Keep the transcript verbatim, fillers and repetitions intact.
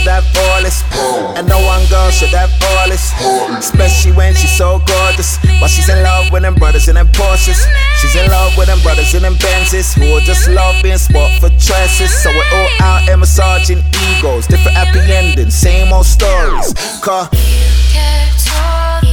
should have all this, and no one girl should have all this, especially when she's so gorgeous. But she's in love with them brothers and them Porsches. She's in love with them brothers and them Benzes, who will just love being spot for choices. So we're all out here massaging egos, different happy endings, same old stories. Cause kept talking.